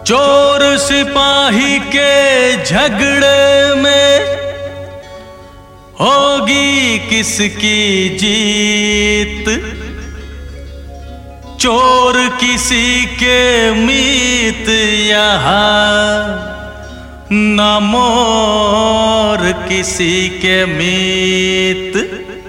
चोर सिपाही के झगड़े में होगी किसकी जीत। चोर किसी के मीत यहाँ न मोर किसी के मीत।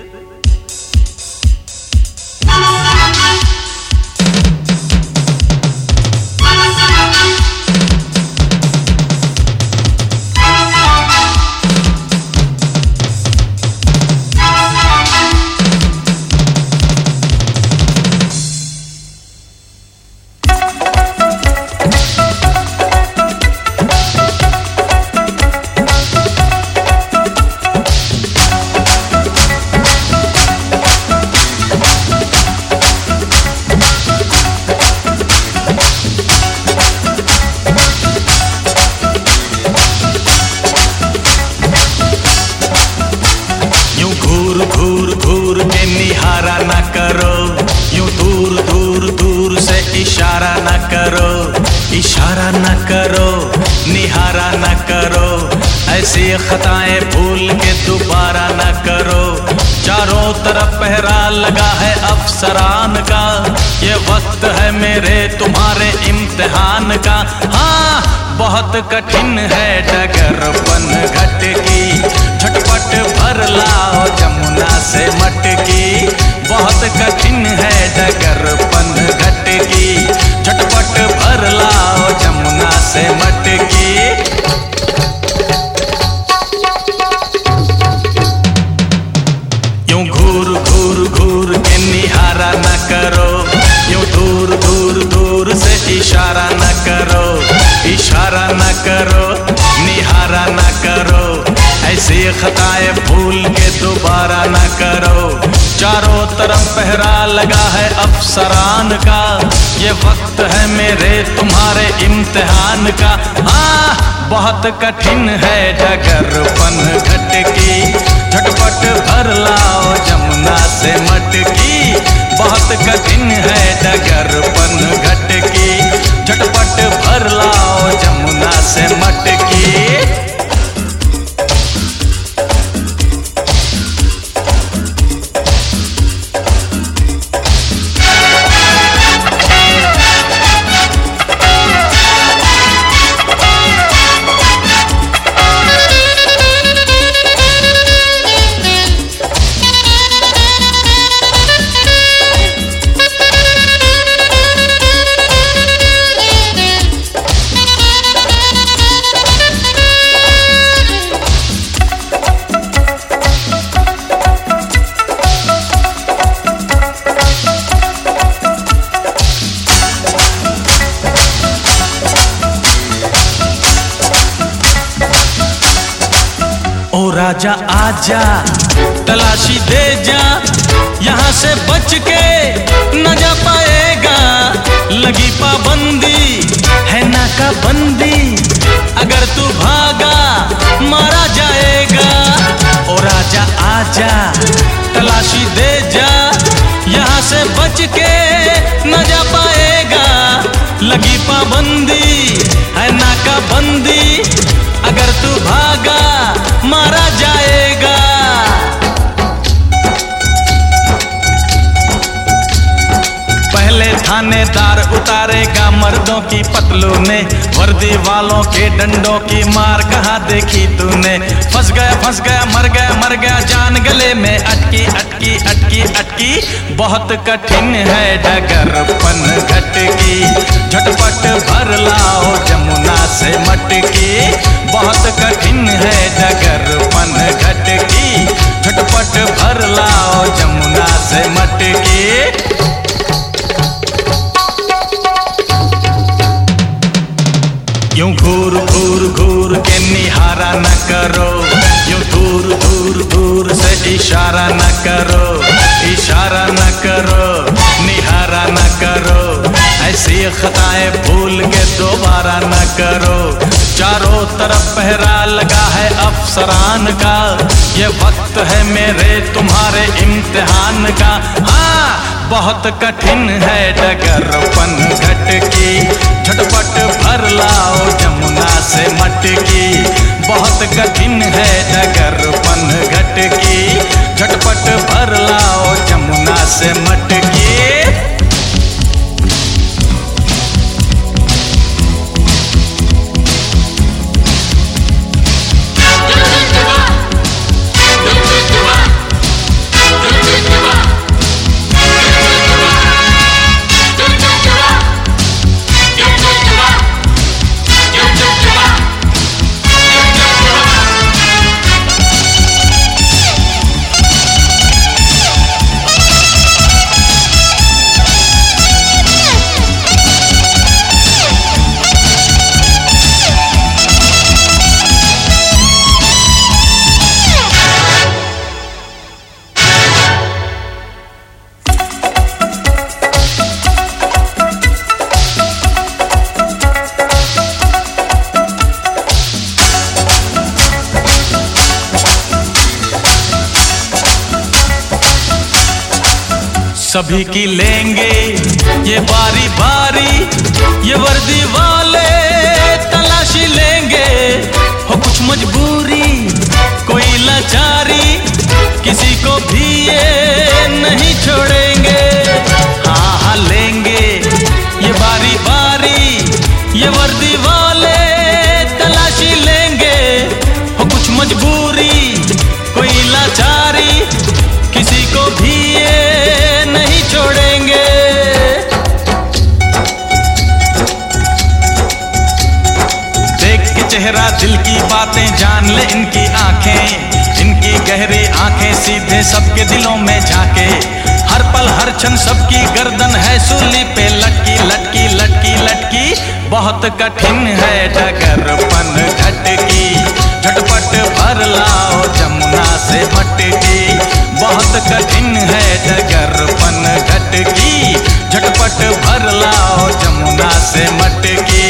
घूर घूर के निहारा न करो, यूं दूर दूर दूर से इशारा न करो। इशारा न करो, निहारा न करो, ऐसी खताएं भूल के दोबारा न करो। चारों तरफ पहरा लगा है अफसरान का, ये वक्त है मेरे तुम्हारे इम्तिहान का। हाँ बहुत कठिन है डगर बन घट की, झटपट भर लाओ जमुना से मटकी। बहुत कठिन है डगर बन घट की, झटपट भर लाओ जमुना से मटकी। यूं घूर घूर घूर के निहारा न करो, यूं दूर दूर दूर से इशारा न करो। इशारा न करो, निहारा न करो, ऐसी खताएं भूल के दोबारा न करो। चारों तरफ पहरा लगा है अफसरान का, ये वक्त है मेरे तुम्हारे इम्तिहान का। हाँ बहुत कठिन है डगर बन घट की, झटपट भर लाओ जमुना से मटकी। बहुत कठिन है डगर बन घट की, झटपट भर लाओ जमुना से मटकी। ओ राजा आजा तलाशी दे जा, यहाँ से बच के न जा पाएगा। लगी पाबंदी है नाकाबंदी, अगर तू भागा मारा जाएगा। ओ राजा आजा तलाशी दे जा, यहाँ से बच के न जा पाएगा। लगी पाबंदी है नाकाबंदी, अगर तू भागा मारा जाएगा। पहले थानेदार उतारेगा मर्दों की पतलूने, वर्दी वालों के डंडों की मार कहाँ देखी तूने। फंस गया मर गया जान गले में अटकी अटकी अटकी अटकी। बहुत कठिन है डगर बन घट की, झटपट भर लाओ जमुना से मटकी। बहुत कठिन है डगर बन घट की, झटपट भर लाओ जमुना से मटकी। यूं घूर घूर घूर के निहारा न करो, यूं दूर दूर दूर से इशारा न करो। इशारा न करो, निहारा न करो, ऐसी खताएं भूल के दोबारा न करो। चारों तरफ पहरा लगा है अफसरान का, ये वक्त है मेरे तुम्हारे इम्तिहान का। हाँ बहुत कठिन है डगर बन घट की, झटपट भर लाओ जमुना से मटकी, बहुत कठिन है डगर पनघट की, झटपट भर लाओ जमुना से मटकी। सभी की लेंगे ये बारी बारी, ये वर्दी वाले तलाशी लेंगे। हो कुछ मजबूरी कोई लाचारी, किसी को भी ये नहीं छोड़ेंगे। हाँ हाँ लेंगे ये बारी बारी, ये वर्दी वाले तलाशी लेंगे। हो कुछ मजबूरी कोई लाचारी, किसी को भी ये नहीं छोड़ेंगे। देख के चेहरा दिल की बातें जान ले इनकी आंखें, इनकी गहरी आंखें सीधे सबके दिलों में झांके। हर पल हर क्षण सबकी गर्दन है सूली पे लटकी लटकी लटकी लटकी, बहुत कठिन है डगर पनघट की, झटपट भर लाओ जमुना से मटकी, बहुत कठिन है डगर पनघट की, झटपट भर लाओ जमुना से मटकी।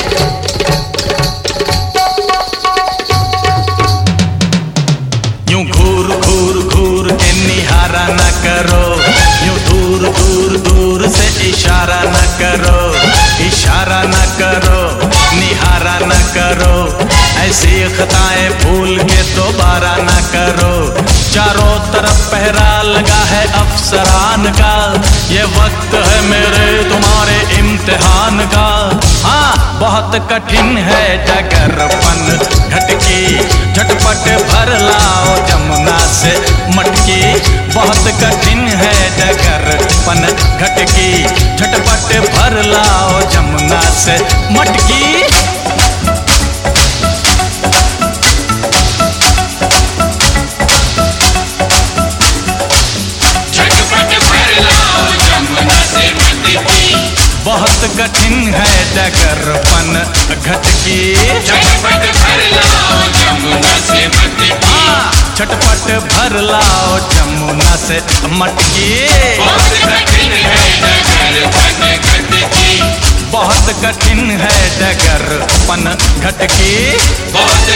यूं घूर घूर घूर के निहारा न करो, यूं दूर दूर दूर से इशारा न करो, इशारा न करो, निहारा न करो, ऐसी खताएं भूल के दोबारा न करो। चारों तरफ पहरा लगा है अफसरान का, ये वक्त है मेरे तुम्हारे इम्तिहान का। हाँ बहुत कठिन है डगर पनघट की, झटपट भर लाओ जमुना से मटकी, बहुत कठिन है डगर पनघट की, झटपट भर लाओ जमुना से मटकी। बहुत कठिन है डगर पनघट की, झटपट भर लाओ जमुना से मटकी, झटपट भर लाओ जमुना से मटकी। बहुत कठिन है डगर पनघट की, बहुत कठिन है डगर पनघट की, बहुत